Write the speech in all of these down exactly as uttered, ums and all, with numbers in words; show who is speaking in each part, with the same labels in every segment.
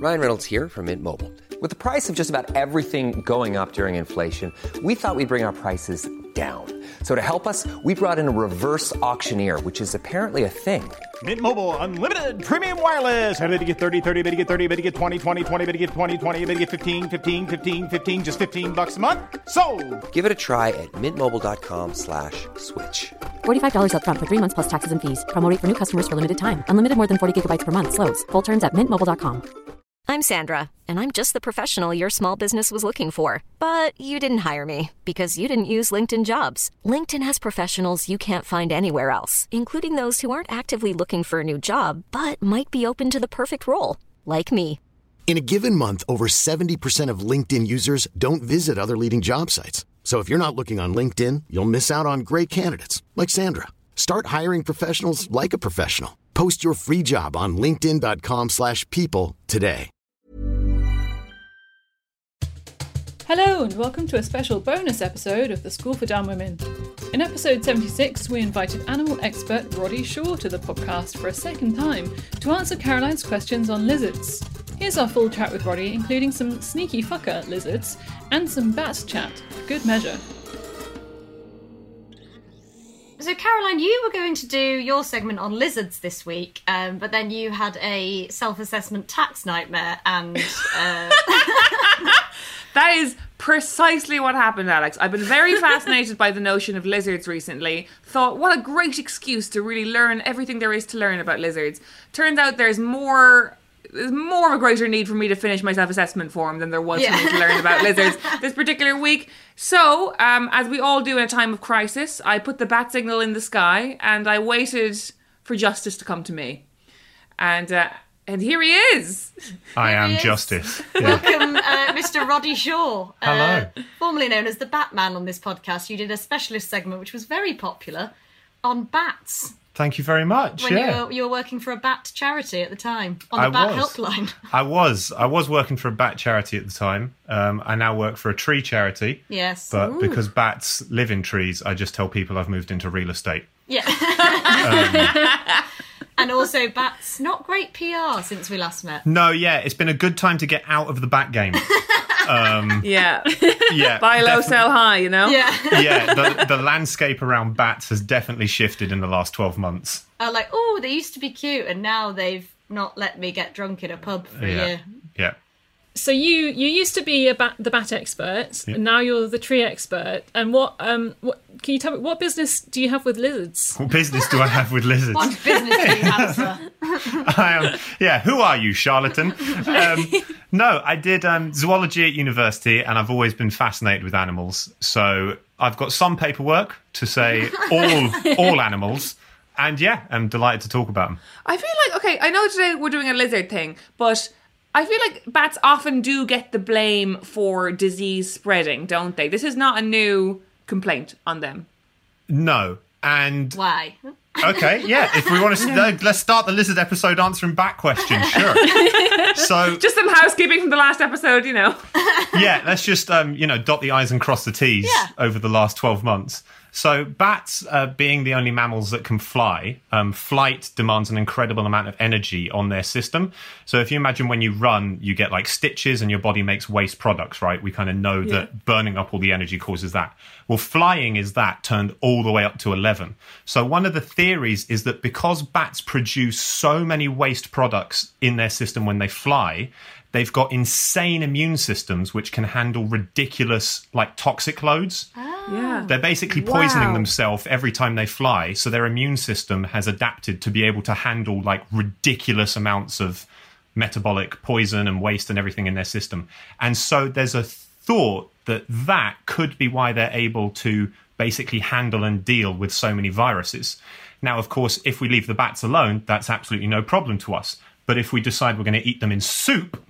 Speaker 1: Ryan Reynolds here from Mint Mobile. With the price of just about everything going up during inflation, we thought we'd bring our prices down. So to help us, we brought in a reverse auctioneer, which is apparently a thing.
Speaker 2: Mint Mobile Unlimited Premium Wireless. How to get thirty, thirty, how to get thirty, how to get twenty, twenty, twenty, how to get twenty, twenty, how to get fifteen, fifteen, fifteen, fifteen, just fifteen bucks a month? Sold!
Speaker 1: Give it a try at mintmobile.com slash switch.
Speaker 3: forty-five dollars up front for three months plus taxes and fees. Promo rate for new customers for limited time. Unlimited more than forty gigabytes per month. Slows full terms at mint mobile dot com.
Speaker 4: I'm Sandra, and I'm just the professional your small business was looking for. But you didn't hire me because you didn't use LinkedIn Jobs. LinkedIn has professionals you can't find anywhere else, including those who aren't actively looking for a new job, but might be open to the perfect role, like me.
Speaker 5: In a given month, over seventy percent of LinkedIn users don't visit other leading job sites. So if you're not looking on LinkedIn, you'll miss out on great candidates like Sandra. Start hiring professionals like a professional. Post your free job on linkedin.com slash people today.
Speaker 6: Hello and welcome to a special bonus episode of the School for Dumb Women. In episode seventy-six, we invited animal expert Roddy Shaw to the podcast for a second time to answer Caroline's questions on lizards. Here's our full chat with Roddy, including some sneaky fucker lizards and some bat chat, for good measure.
Speaker 7: So, Caroline, you were going to do your segment on lizards this week, um, but then you had a self-assessment tax nightmare, and... Uh...
Speaker 8: That is precisely what happened, Alex. I've been very fascinated by the notion of lizards recently. Thought, what a great excuse to really learn everything there is to learn about lizards. Turns out there's more... There's more of a greater need for me to finish my self-assessment form than there was yeah. for me to learn about lizards this particular week. So, um, as we all do in a time of crisis, I put the bat signal in the sky and I waited for justice to come to me. And uh, and here he is.
Speaker 9: I
Speaker 7: here
Speaker 9: am
Speaker 7: is.
Speaker 9: Justice.
Speaker 7: Welcome, uh, Mister Roddy Shaw.
Speaker 9: Hello.
Speaker 7: Uh, formerly known as the Batman on this podcast. You did a specialist segment which was very popular on bats.
Speaker 9: Thank you very much.
Speaker 7: When
Speaker 9: yeah.
Speaker 7: you, were, you were working for a bat charity at the time, on the
Speaker 9: I
Speaker 7: bat
Speaker 9: was.
Speaker 7: helpline.
Speaker 9: I was. I was working for a bat charity at the time. Um, I now work for a tree charity.
Speaker 7: Yes.
Speaker 9: But
Speaker 7: Ooh.
Speaker 9: because bats live in trees, I just tell people I've moved into real estate.
Speaker 7: Yeah.
Speaker 9: um,
Speaker 7: and also bats, not great P R since we last met.
Speaker 9: No, yeah. It's been a good time to get out of the bat game. Um,
Speaker 8: yeah.
Speaker 9: Yeah.
Speaker 8: Buy low, defi- sell high, you know?
Speaker 7: Yeah.
Speaker 9: yeah. The, the landscape around bats has definitely shifted in the last twelve months.
Speaker 7: Uh, like, oh, they used to be cute, and now they've not let me get drunk in a pub for
Speaker 9: yeah.
Speaker 7: a year.
Speaker 9: Yeah.
Speaker 6: So you you used to be a bat, the bat expert, yeah. and now you're the tree expert. And what um what can you tell me? What business do you have with lizards?
Speaker 9: What business do I have with lizards?
Speaker 7: What business do you have, sir?
Speaker 9: I am. Yeah. Who are you, charlatan? Um, no, I did um, zoology at university, and I've always been fascinated with animals. So I've got some paperwork to say all all animals. And yeah, I'm delighted to talk about them.
Speaker 8: I feel like, okay, I know today we're doing a lizard thing, but I feel like bats often do get the blame for disease spreading, don't they? This is not a new complaint on them.
Speaker 9: No. And...
Speaker 7: Why?
Speaker 9: Okay, yeah. If we want to... Uh, let's start the lizard episode answering bat questions, sure. So...
Speaker 8: Just some housekeeping from the last episode, you know.
Speaker 9: Yeah, let's just, um, you know, dot the I's and cross the T's
Speaker 7: yeah.
Speaker 9: over the last twelve months. So bats, uh, being the only mammals that can fly, um, flight demands an incredible amount of energy on their system. So if you imagine when you run, you get like stitches and your body makes waste products, right? We kind of know yeah. that burning up all the energy causes that. Well, flying is that turned all the way up to eleven. So one of the theories is that because bats produce so many waste products in their system when they fly, they've got insane immune systems which can handle ridiculous, like, toxic loads.
Speaker 7: Oh.
Speaker 8: Yeah.
Speaker 9: They're basically poisoning
Speaker 8: wow.
Speaker 9: themselves every time they fly, so their immune system has adapted to be able to handle, like, ridiculous amounts of metabolic poison and waste and everything in their system. And so there's a thought that that could be why they're able to basically handle and deal with so many viruses. Now, of course, if we leave the bats alone, that's absolutely no problem to us. But if we decide we're going to eat them in soup...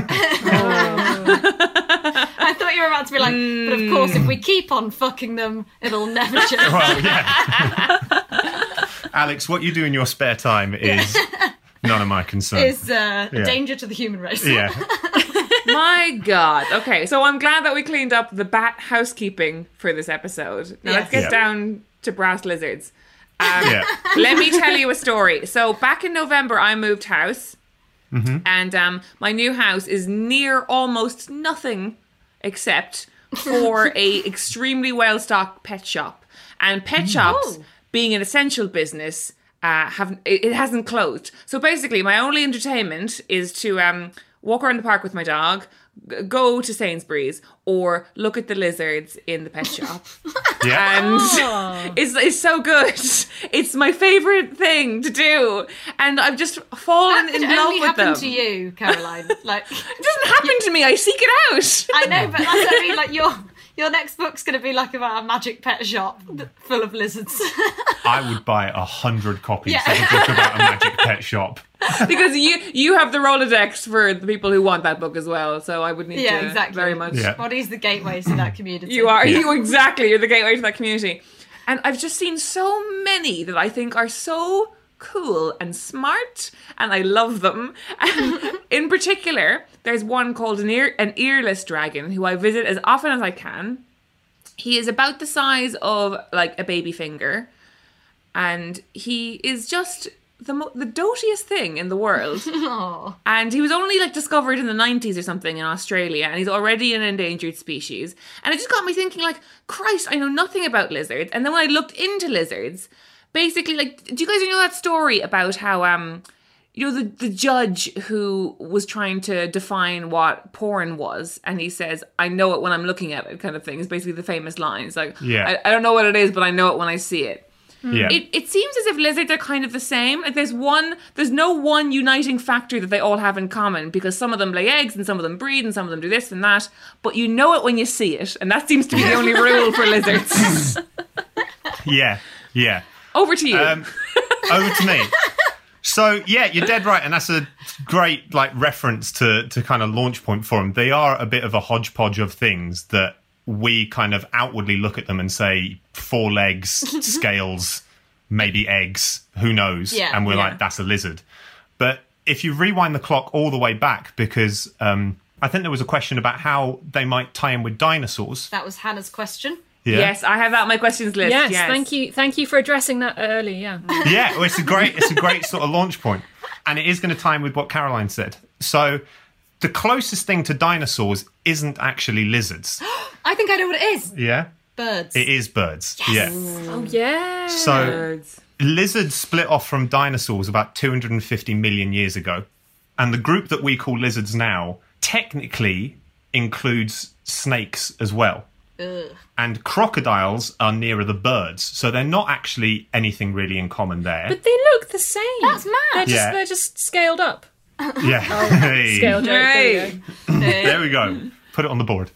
Speaker 7: I thought you were about to be like, mm. but of course, if we keep on fucking them, it'll never change.
Speaker 9: Well, yeah. Alex, what you do in your spare time is none of my concern.
Speaker 7: Is uh, a
Speaker 9: yeah.
Speaker 7: danger to the human race.
Speaker 9: Yeah.
Speaker 8: My God. Okay, so I'm glad that we cleaned up the bat housekeeping for this episode. Now yes. let's get
Speaker 9: yeah.
Speaker 8: down to brass lizards. Um,
Speaker 9: yeah.
Speaker 8: Let me tell you a story. So back in November, I moved house.
Speaker 9: Mm-hmm.
Speaker 8: And um, my new house is near almost nothing except for a extremely well-stocked pet shop. And pet shops,
Speaker 7: Oh.
Speaker 8: being an essential business, uh, have it, it hasn't closed. So basically, my only entertainment is to um, walk around the park with my dog, g- go to Sainsbury's, or look at the lizards in the pet shop.
Speaker 9: Yeah.
Speaker 8: And it's, it's so good. It's my favourite thing to do. And I've just fallen
Speaker 7: That
Speaker 8: in
Speaker 7: could
Speaker 8: love
Speaker 7: only
Speaker 8: with
Speaker 7: happen
Speaker 8: them.
Speaker 7: to you, Caroline. Like,
Speaker 8: It doesn't happen to me. I seek it out.
Speaker 7: I know, but that's what I mean. Like, your your next book's going to be like about a magic pet shop full of lizards.
Speaker 9: I would buy a hundred copies
Speaker 7: Yeah.
Speaker 9: of a book about a magic pet shop.
Speaker 8: Because you you have the Rolodex for the people who want that book as well. So I would need
Speaker 7: Yeah,
Speaker 8: to
Speaker 7: exactly.
Speaker 8: very much.
Speaker 9: Yeah.
Speaker 7: Roddy's the gateway to that community.
Speaker 8: You are. You exactly. You're the gateway to that community. And I've just seen so many that I think are so cool and smart, and I love them. And in particular, there's one called an ear an earless dragon who I visit as often as I can. He is about the size of like a baby finger, and he is just the mo- the dotiest thing in the world.
Speaker 7: Aw.
Speaker 8: And he was only like discovered in the nineties or something in Australia, and he's already an endangered species. And it just got me thinking, like, Christ, I know nothing about lizards. And then when I looked into lizards, basically, like, do you guys know that story about how, um, you know, the, the judge who was trying to define what porn was, and he says, I know it when I'm looking at it, kind of thing, is basically the famous line. It's like,
Speaker 9: Yeah.
Speaker 8: I, I don't know what it is, but I know it when I see it.
Speaker 9: Yeah.
Speaker 8: It, it seems as if lizards are kind of the same. Like there's one, there's no one uniting factor that they all have in common, because some of them lay eggs and some of them breed and some of them do this and that, but you know it when you see it, and that seems to be the only rule for lizards.
Speaker 9: Yeah. Yeah.
Speaker 8: Over to you.
Speaker 9: Um, over to me. So yeah, you're dead right, and that's a great like reference to to kind of launch point for them. They are a bit of a hodgepodge of things that we kind of outwardly look at them and say four legs, scales, maybe eggs, who knows?
Speaker 7: Yeah,
Speaker 9: and we're
Speaker 8: yeah.
Speaker 9: like, that's a lizard. But if you rewind the clock all the way back, because um, I think there was a question about how they might tie in with dinosaurs.
Speaker 7: That was Hannah's question.
Speaker 9: Yeah.
Speaker 8: Yes, I have that on my questions list.
Speaker 6: Yes,
Speaker 8: Yes,
Speaker 6: thank you. Thank you for addressing that early, yeah.
Speaker 9: Yeah, well, it's a great, it's a great sort of launch point, and it is going to tie in with what Caroline said. So, the closest thing to dinosaurs isn't actually lizards.
Speaker 7: I think I know what it is.
Speaker 9: Yeah,
Speaker 7: Birds.
Speaker 9: it is birds. Yeah.
Speaker 6: Oh, yeah.
Speaker 9: So,
Speaker 8: Birds.
Speaker 9: lizards split off from dinosaurs about two hundred fifty million years ago, and the group that we call lizards now technically includes snakes as well.
Speaker 7: Ugh.
Speaker 9: And crocodiles are nearer the birds, so they're not actually anything really in common there.
Speaker 6: But they look the same.
Speaker 7: That's mad.
Speaker 6: They're just,
Speaker 9: Yeah.
Speaker 6: they're just scaled up.
Speaker 9: yeah, Hey.
Speaker 6: Scale joke. There you
Speaker 8: Hey.
Speaker 6: go.
Speaker 9: There we go. Put it on the board.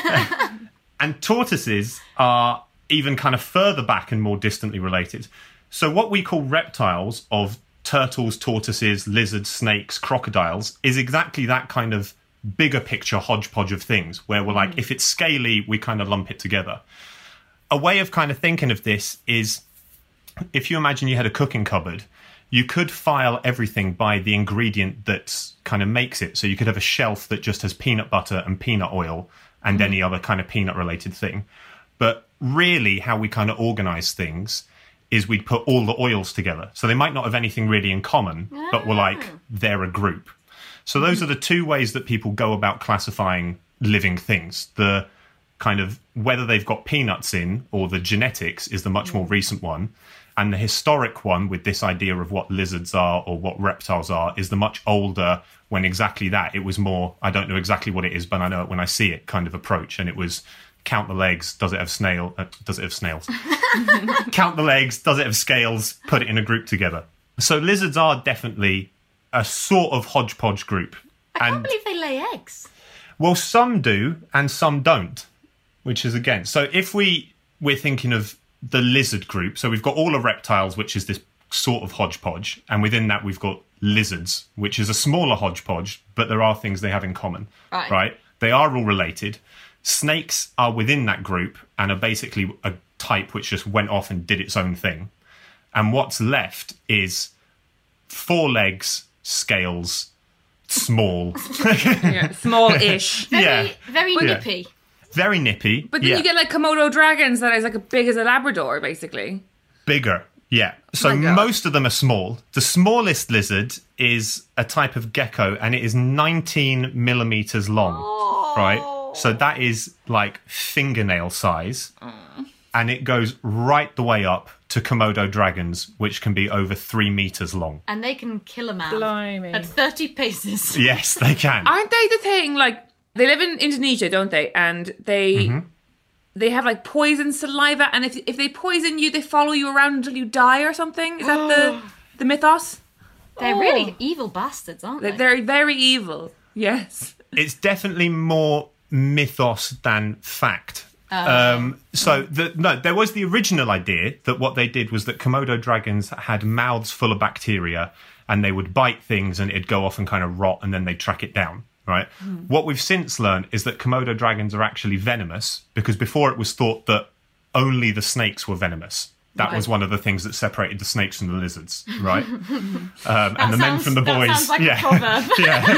Speaker 9: And tortoises are even kind of further back and more distantly related. So what we call reptiles of turtles, tortoises, lizards, snakes, crocodiles is exactly that kind of bigger picture hodgepodge of things where we're like, if it's scaly, we kind of lump it together. A way of kind of thinking of this is if you imagine you had a cooking cupboard, you could file everything by the ingredient that kind of makes it. So you could have a shelf that just has peanut butter and peanut oil and any other kind of peanut related thing. But really how we kind of organize things is we'd put all the oils together. So they might not have anything really in common, but we're like, they're a group. So those are the two ways that people go about classifying living things. The kind of whether they've got peanuts in or the genetics is the much more recent one. And the historic one with this idea of what lizards are or what reptiles are is the much older, when exactly that. It was more, I don't know exactly what it is, but I know it when I see it kind of approach. And it was count the legs, does it have snail? Uh, does it have snails? Count the legs, does it have scales? Put it in a group together. So lizards are definitely a sort of hodgepodge group.
Speaker 7: I
Speaker 9: and
Speaker 7: can't believe they lay eggs.
Speaker 9: well, some do and some don't, which is again. So if we we're thinking of the lizard group, so we've got all the reptiles, which is this sort of hodgepodge, and within that we've got lizards, which is a smaller hodgepodge, but there are things they have in common.
Speaker 7: Right.
Speaker 9: Right? They are all related. Snakes are within that group and are basically a type which just went off and did its own thing. And what's left is four legs, scales, small.
Speaker 8: Yeah, small-ish.
Speaker 7: Very,
Speaker 9: Yeah.
Speaker 7: very
Speaker 9: Yeah.
Speaker 7: nippy.
Speaker 9: Very nippy.
Speaker 8: But then
Speaker 9: yeah.
Speaker 8: you get like Komodo dragons that is like as big as a Labrador, basically.
Speaker 9: Bigger. Yeah. So most of them are small. The smallest lizard is a type of gecko, and it is nineteen millimeters long, oh. right? So that is like fingernail size. Mm. And it goes right the way up to Komodo dragons, which can be over three meters long.
Speaker 7: And they can kill a man
Speaker 6: Blimey.
Speaker 7: at thirty paces.
Speaker 9: Yes, they can.
Speaker 8: Aren't they the thing, like, they live in Indonesia, don't they? And they mm-hmm. they have, like, poison saliva, and if if they poison you, they follow you around until you die or something? Is that the, the mythos?
Speaker 7: They're
Speaker 8: oh.
Speaker 7: really evil bastards, aren't they?
Speaker 8: They're very evil, yes.
Speaker 9: It's definitely more mythos than fact.
Speaker 7: Oh.
Speaker 9: Um, so, the, no, there was the original idea that what they did was that Komodo dragons had mouths full of bacteria and they would bite things and it'd go off and kind of rot and then they'd track it down, right? Mm. What we've since learned is that Komodo dragons are actually venomous, because before it was thought that only the snakes were venomous. That right. was one of the things that separated the snakes from the lizards, right? um, and the
Speaker 7: sounds,
Speaker 9: men from the boys.
Speaker 7: That sounds like
Speaker 9: yeah.
Speaker 7: a proverb.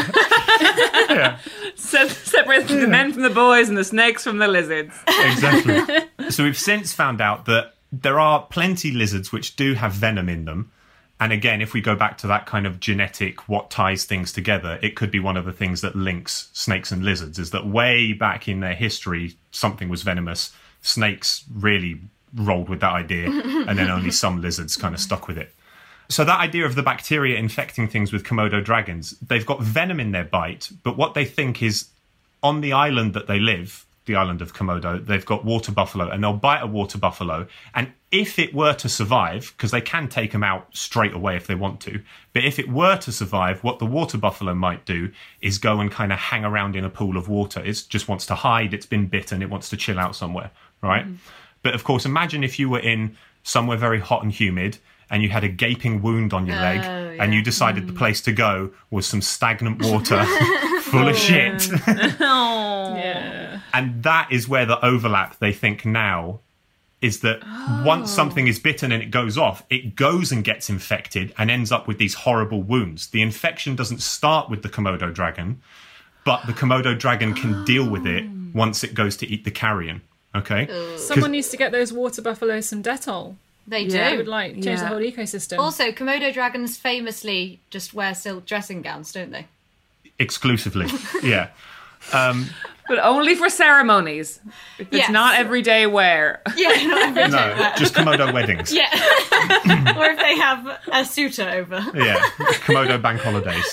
Speaker 9: yeah. yeah.
Speaker 8: Se- separate the men from the boys and the snakes from the lizards.
Speaker 9: Exactly. So we've since found out that there are plenty lizards which do have venom in them. And again, if we go back to that kind of genetic, what ties things together, it could be one of the things that links snakes and lizards, is that way back in their history, something was venomous. Snakes really rolled with that idea, and then only some lizards kind of stuck with it. So that idea of the bacteria infecting things with Komodo dragons, they've got venom in their bite, but what they think is on the island that they live, the island of Komodo, they've got water buffalo, and they'll bite a water buffalo, and if it were to survive, because they can take them out straight away if they want to, but if it were to survive, what the water buffalo might do is go and kind of hang around in a pool of water. It just wants to hide, it's been bitten, it wants to chill out somewhere, right? Mm. But of course, imagine if you were in somewhere very hot and humid and you had a gaping wound on your leg oh, yeah. and you decided mm. the place to go was some stagnant water full of shit.
Speaker 8: oh. yeah.
Speaker 9: And that is where the overlap, they think now, is that oh. once something is bitten and it goes off, it goes and gets infected and ends up with these horrible wounds. The infection doesn't start with the Komodo dragon, but the Komodo dragon can oh. deal with it once it goes to eat the carrion. Okay.
Speaker 7: Ugh.
Speaker 6: Someone needs to get those water buffaloes some Dettol.
Speaker 7: They do.
Speaker 6: Yeah. It would like change
Speaker 8: yeah.
Speaker 6: the whole ecosystem.
Speaker 7: Also, Komodo dragons famously just wear silk dressing gowns, don't they?
Speaker 9: Exclusively, yeah. Um,
Speaker 8: but only for ceremonies. It's
Speaker 7: yes.
Speaker 8: not everyday wear.
Speaker 7: Yeah, not everyday
Speaker 9: no,
Speaker 7: wear.
Speaker 9: Just Komodo weddings.
Speaker 7: Yeah. Or if they have a suitor over.
Speaker 9: Yeah, Komodo bank holidays.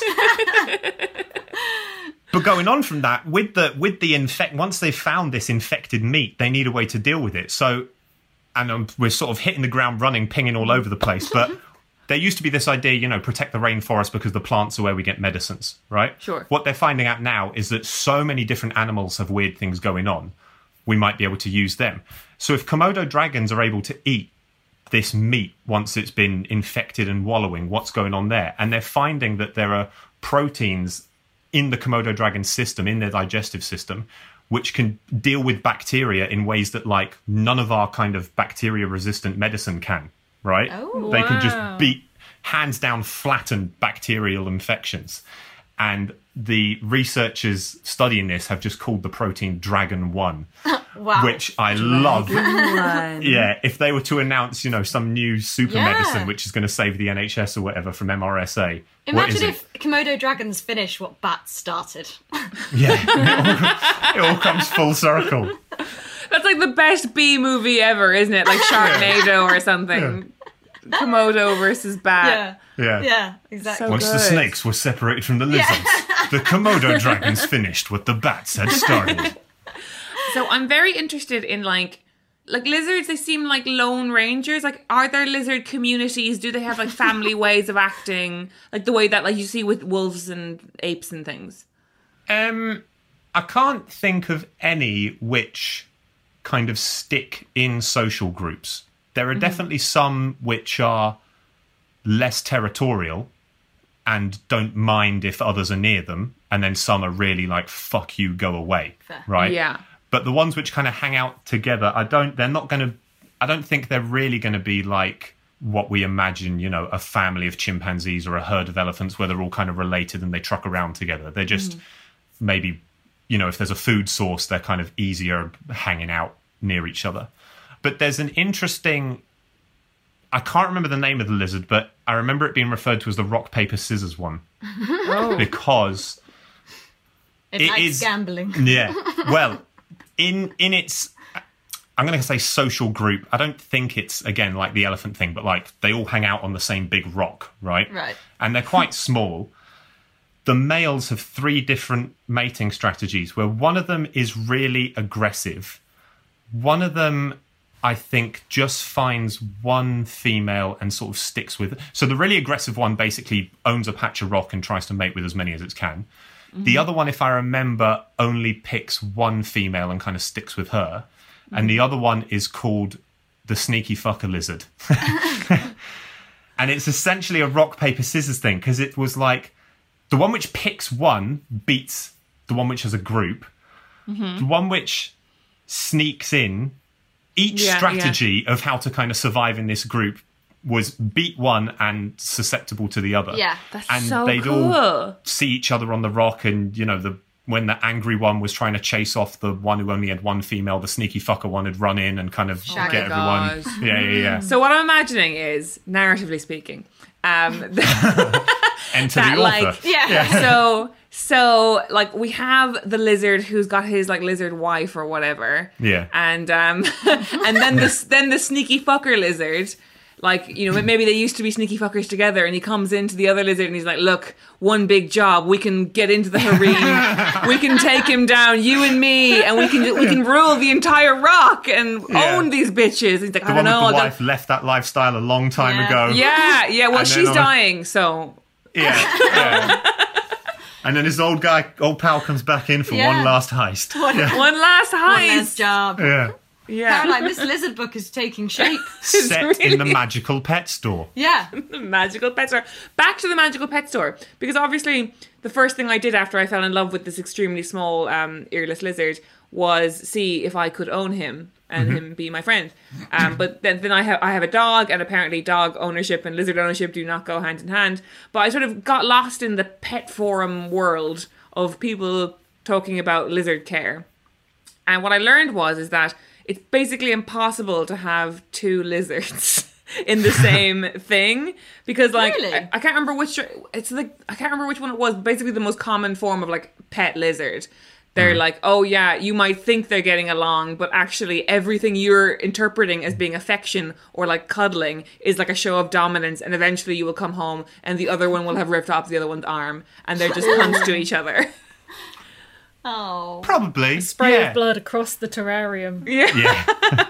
Speaker 9: But going on from that, with the with the infect, once they've found this infected meat, they need a way to deal with it. So, and um, we're sort of hitting the ground running, pinging all over the place. But there used to be this idea, you know, protect the rainforest because the plants are where we get medicines, right?
Speaker 8: Sure.
Speaker 9: What they're finding out now is that so many different animals have weird things going on. We might be able to use them. So if Komodo dragons are able to eat this meat once it's been infected and wallowing, what's going on there? And they're finding that there are proteins in the Komodo dragon system, in their digestive system, which can deal with bacteria in ways that, like, none of our kind of bacteria-resistant medicine can, right?
Speaker 7: Oh,
Speaker 9: they
Speaker 6: wow.
Speaker 9: can just beat, hands down, flatten bacterial infections. And the researchers studying this have just called the protein Dragon one,
Speaker 7: wow.
Speaker 9: which I love.
Speaker 8: One.
Speaker 9: Yeah, if they were to announce, you know, some new super
Speaker 7: Yeah.
Speaker 9: medicine which is going to save the N H S or whatever from M R S A.
Speaker 7: Imagine if Komodo dragons finish what bats started.
Speaker 9: Yeah, it all, it all comes full circle.
Speaker 8: That's like the best B movie ever, isn't it? Like Sharknado or something. Yeah. Komodo versus bat.
Speaker 7: Yeah.
Speaker 9: Yeah.
Speaker 7: Yeah, exactly.
Speaker 8: So
Speaker 9: Once
Speaker 8: good.
Speaker 9: the snakes were separated from the lizards, the Komodo dragons finished what the bats had started.
Speaker 8: So I'm very interested in, like, like lizards, they seem like lone rangers. Like, are there lizard communities? Do they have, like, family ways of acting? Like the way that, like, you see with wolves and apes and things?
Speaker 9: Um, I can't think of any which kind of stick in social groups. There are mm-hmm. definitely some which are less territorial and don't mind if others are near them, and then some are really like, fuck you, go away.
Speaker 7: Fair.
Speaker 9: Right?
Speaker 8: Yeah.
Speaker 9: But the ones which kind of hang out together, I don't, they're not going to, I don't think they're really going to be like what we imagine, you know, a family of chimpanzees or a herd of elephants where they're all kind of related and they truck around together. They're just mm. maybe, you know, if there's a food source, they're kind of easier hanging out near each other. But there's an interesting I can't remember the name of the lizard, but I remember it being referred to as the rock, paper, scissors one.
Speaker 8: Oh.
Speaker 9: Because
Speaker 7: it,
Speaker 9: it
Speaker 7: likes
Speaker 9: is
Speaker 7: gambling.
Speaker 9: Yeah. Well, in in its, I'm going to say social group. I don't think it's, again, like the elephant thing, but like they all hang out on the same big rock, right?
Speaker 7: Right.
Speaker 9: And they're quite small. The males have three different mating strategies where one of them is really aggressive. One of them, I think, just finds one female and sort of sticks with it. So the really aggressive one basically owns a patch of rock and tries to mate with as many as it can. Mm-hmm. The other one, if I remember, only picks one female and kind of sticks with her. Mm-hmm. And the other one is called the sneaky fucker lizard. And it's essentially a rock, paper, scissors thing, because it was like the one which picks one beats the one which has a group. Mm-hmm. The one which sneaks in, each
Speaker 8: yeah,
Speaker 9: strategy
Speaker 8: yeah.
Speaker 9: of how to kind of survive in this group was beat one and susceptible to the other.
Speaker 7: Yeah,
Speaker 8: that's
Speaker 9: and
Speaker 8: so
Speaker 9: they'd
Speaker 8: cool.
Speaker 9: all see each other on the rock, and you know, the when the angry one was trying to chase off the one who only had one female, the sneaky fucker one would run in and kind of
Speaker 7: Shag
Speaker 9: get
Speaker 7: it.
Speaker 9: everyone.
Speaker 8: God.
Speaker 9: Yeah, yeah, yeah.
Speaker 8: So what I'm imagining is, narratively speaking, um,
Speaker 9: Enter
Speaker 8: that
Speaker 9: the author.
Speaker 8: like
Speaker 7: Yeah.
Speaker 8: so so like we have the lizard who's got his like lizard wife or whatever.
Speaker 9: Yeah.
Speaker 8: And um and then this then the sneaky fucker lizard, like, you know, maybe they used to be sneaky fuckers together, and he comes into the other lizard and he's like, look, one big job, we can get into the harem, we can take him down, you and me, and we can we can rule the entire rock and
Speaker 9: Yeah.
Speaker 8: own these bitches. He's like,
Speaker 9: The
Speaker 8: I
Speaker 9: one
Speaker 8: don't know,
Speaker 9: with the
Speaker 8: I
Speaker 9: wife left that lifestyle a long time
Speaker 7: Yeah.
Speaker 9: ago.
Speaker 8: yeah, yeah, well,
Speaker 9: And then
Speaker 8: she's
Speaker 9: on a-
Speaker 8: dying, so
Speaker 9: Yeah. yeah. And then this old guy, old pal, comes back in for
Speaker 7: Yeah.
Speaker 9: one last heist.
Speaker 7: One,
Speaker 9: Yeah.
Speaker 8: one last
Speaker 7: one
Speaker 8: heist.
Speaker 7: last job.
Speaker 9: yeah.
Speaker 8: Yeah.
Speaker 7: Caroline, this lizard book is taking shape.
Speaker 9: Set
Speaker 8: really-
Speaker 9: in the magical pet store.
Speaker 7: Yeah.
Speaker 8: The magical pet store. Back to the magical pet store. Because obviously, the first thing I did after I fell in love with this extremely small um, earless lizard was see if I could own him and
Speaker 9: Mm-hmm.
Speaker 8: him be my friend. Um, but then, then I have I have a dog, and apparently dog ownership and lizard ownership do not go hand in hand. But I sort of got lost in the pet forum world of people talking about lizard care. And what I learned was is that it's basically impossible to have two lizards in the same thing, because like
Speaker 7: Really?
Speaker 8: I, I can't remember which it's like I can't remember which one it was. But basically, the most common form of like pet lizard. They're like, oh yeah, you might think they're getting along, but actually everything you're interpreting as being affection or like cuddling is like a show of dominance, and eventually you will come home and the other one will have ripped off the other one's arm, and they're just punched to each other.
Speaker 7: Oh.
Speaker 9: Probably.
Speaker 6: Spray
Speaker 9: yeah.
Speaker 6: of blood across the terrarium.
Speaker 8: Yeah.
Speaker 9: Yeah.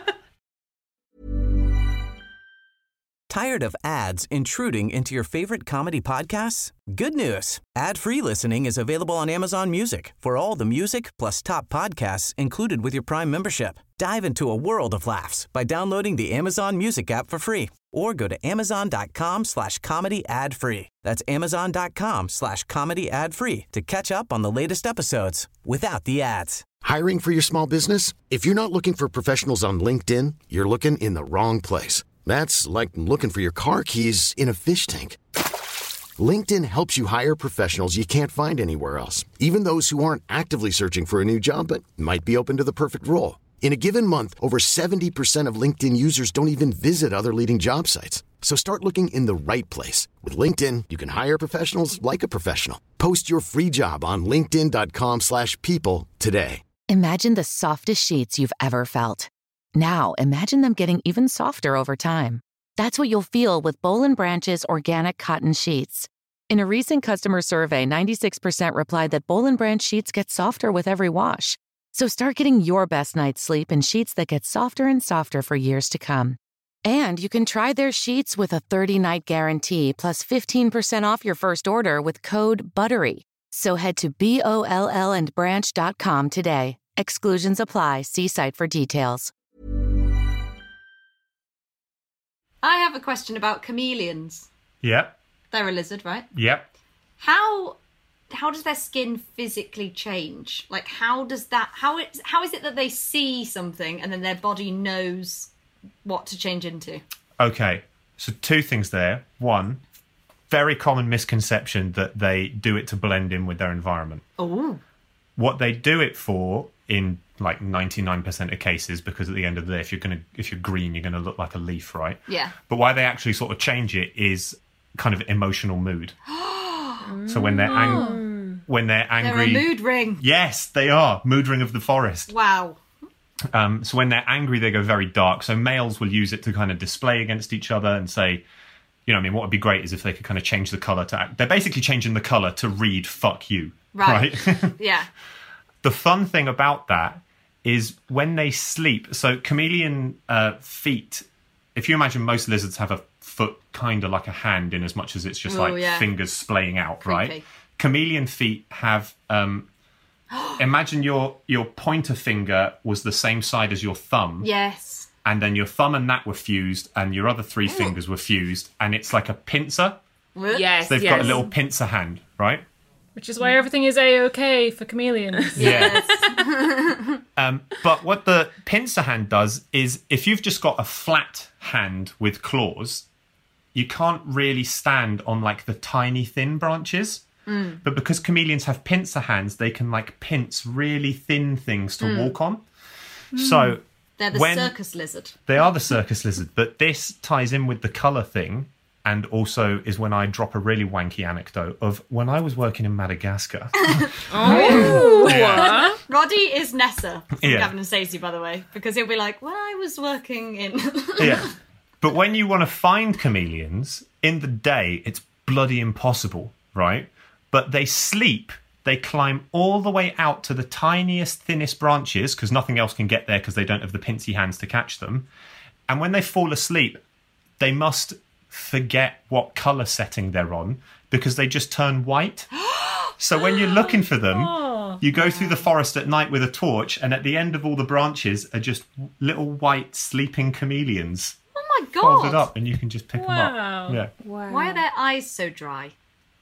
Speaker 10: Tired of ads intruding into your favorite comedy podcasts? Good news. Ad-free listening is available on Amazon Music for all the music plus top podcasts included with your Prime membership. Dive into a world of laughs by downloading the Amazon Music app for free or go to amazon.com slash comedy ad free. That's amazon.com slash comedy ad free to catch up on the latest episodes without the ads.
Speaker 5: Hiring for your small business? If you're not looking for professionals on LinkedIn, you're looking in the wrong place. That's like looking for your car keys in a fish tank. LinkedIn helps you hire professionals you can't find anywhere else, even those who aren't actively searching for a new job but might be open to the perfect role. In a given month, over seventy percent of LinkedIn users don't even visit other leading job sites. So start looking in the right place. With LinkedIn, you can hire professionals like a professional. Post your free job on linkedin.com slash people today.
Speaker 11: Imagine the softest sheets you've ever felt. Now, imagine them getting even softer over time. That's what you'll feel with Boll and Branch's organic cotton sheets. In a recent customer survey, ninety-six percent replied that Boll and Branch sheets get softer with every wash. So start getting your best night's sleep in sheets that get softer and softer for years to come. And you can try their sheets with a thirty-night guarantee plus fifteen percent off your first order with code BUTTERY. So head to B O L L and branch dot com today. Exclusions apply. See site for details.
Speaker 7: I have a question about chameleons.
Speaker 9: Yep.
Speaker 7: They're a lizard, right?
Speaker 9: Yep.
Speaker 7: How how does their skin physically change? Like how does that how it how is it that they see something and then their body knows what to change into?
Speaker 9: Okay. So two things there. One, very common misconception that they do it to blend in with their environment.
Speaker 7: Oh.
Speaker 9: what they do it for in like ninety-nine percent of cases, because at the end of the day, if you're gonna if you're green, you're gonna look like a leaf, right?
Speaker 7: Yeah.
Speaker 9: But why they actually sort of change it is kind of emotional mood. So when they're ang- when they're angry,
Speaker 7: they're a mood ring.
Speaker 9: Yes, they are mood ring of the forest.
Speaker 7: Wow.
Speaker 9: Um, so when they're angry, they go very dark. So males will use it to kind of display against each other and say, you know, I mean, what would be great is if they could kind of change the color to act. They're basically changing the color to read "fuck you."
Speaker 7: Right.
Speaker 9: right?
Speaker 7: Yeah.
Speaker 9: The fun thing about that is when they sleep. So chameleon uh, feet. If you imagine, most lizards have a foot kind of like a hand, in as much as it's just
Speaker 7: Ooh,
Speaker 9: like
Speaker 7: yeah.
Speaker 9: fingers splaying out,
Speaker 7: Creepy.
Speaker 9: right? Chameleon feet have. Um, imagine your your pointer finger was the same side as your thumb.
Speaker 7: Yes.
Speaker 9: And then your thumb and that were fused, and your other three fingers were fused, and it's like a pincer.
Speaker 8: Yes,
Speaker 9: So they've
Speaker 8: yes.
Speaker 9: got a little pincer hand, right?
Speaker 6: Which is why everything is A-okay for chameleons.
Speaker 9: Yeah. um, but what the pincer hand does is, if you've just got a flat hand with claws, you can't really stand on like the tiny thin branches.
Speaker 7: Mm.
Speaker 9: But because chameleons have pincer hands, they can like pinch really thin things to
Speaker 7: Mm.
Speaker 9: walk on. So
Speaker 7: They're the
Speaker 9: when-
Speaker 7: circus lizard.
Speaker 9: They are the circus lizard, but this ties in with the colour thing, and also is when I drop a really wanky anecdote of when I was working in Madagascar.
Speaker 7: Oh.
Speaker 9: Yeah.
Speaker 7: Roddy is Nessa from
Speaker 9: Yeah.
Speaker 7: Gavin and Stacey, by the way, because he'll be like, when I was working in...
Speaker 9: Yeah. But when you want to find chameleons, in the day, it's bloody impossible, right? But they sleep, they climb all the way out to the tiniest, thinnest branches, because nothing else can get there because they don't have the pincy hands to catch them. And when they fall asleep, they must forget what colour setting they're on, because they just turn white. So when you're looking for them, you go through the forest at night with a torch, and at the end of all the branches are just little white sleeping chameleons.
Speaker 7: Oh my
Speaker 9: Folded
Speaker 7: god!
Speaker 9: up, and you can just pick
Speaker 7: Wow.
Speaker 9: them up. Yeah.
Speaker 7: Wow. Why are their eyes so dry?